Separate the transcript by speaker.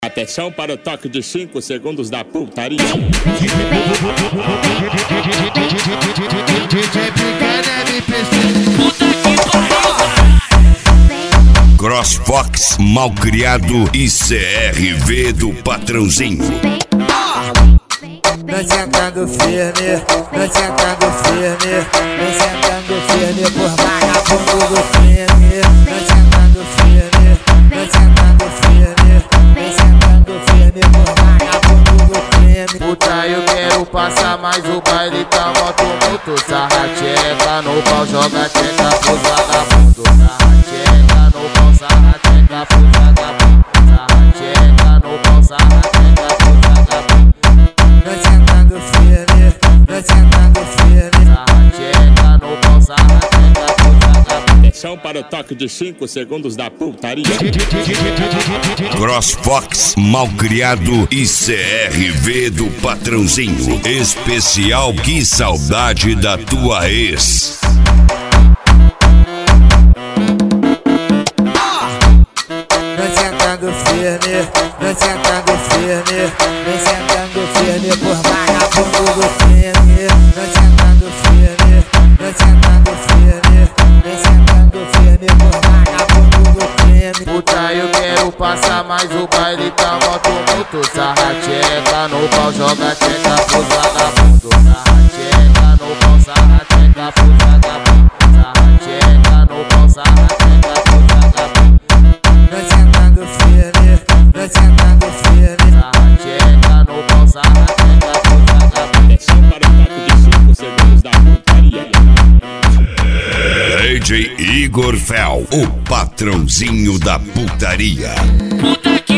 Speaker 1: Atenção para o toque de 5 segundos da putaria.
Speaker 2: Crossfox, Malcriado e CRV do Patrãozinho.
Speaker 3: Vem sentando firme, vem sentando firme, vem sentando firme por vagabundo do crime. Vem sentando firme, vem sentando firme, vem sentando firme por vagabundo do crime.
Speaker 4: Puta, eu quero passar, mas o baile tá mó tumulto. Sarra tcheca no pau, joga tcheca pros vagabundo. Sarra tcheca no pau, sarra tcheca pros vagabundo. Sarra tcheca no pau, sarra tcheca pros vagabundo.
Speaker 3: Vem sentando firme, vem sentando firme.
Speaker 4: Sarra tcheca no pau, sarra tcheca pros vagabundo.
Speaker 1: Atenção para o toque de 5 segundos da putaria.
Speaker 2: Crossfox, Malcriado e CRV do Patrãozinho. Especial Que Saudade da Tua Ex.
Speaker 3: Vem sentando firme, vem sentando firme, vem sentando firme por vagabundo do crime. Vem sentando firme, vem sentando firme, vem sentando firme por vagabundo do crime.
Speaker 4: Puta, eu quero passar, mas o baile tá mó tumulto. Sarra tcheca no pau, joga tcheca pros vagabundo. Sarra tcheca no pau, sarra tcheca pros vagabundo. Sarra tcheca no pau, sarra tcheca pros vagabundo.
Speaker 3: Vem sentando firme, vem sentando firme.
Speaker 4: Sarra tcheca no pau, sarra tcheca pros vagabundo.
Speaker 1: Atenção para o toque de 5 segundos da putaria.
Speaker 2: DJ Igor Fel, o patrãozinho da putaria.
Speaker 5: Puta que